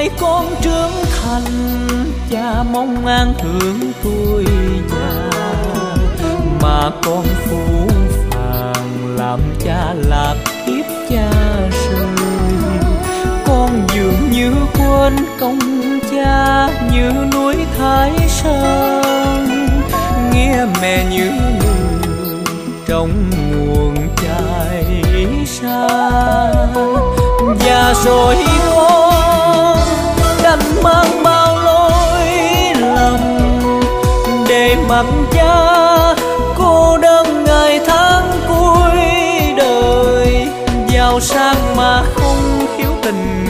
ngày con trưởng thành, cha mong an hưởng tuổi già, mà con phũ phàng làm cha lạc kiếp cha rơi. Con dường như quên công cha như núi Thái Sơn, nghĩa mẹ như người trong nguồn chảy xa. Và rồi con đành mang bao lỗi lầm để mặc cha cô đơn ngày tháng cuối đời, giàu sang mà không hiểu tình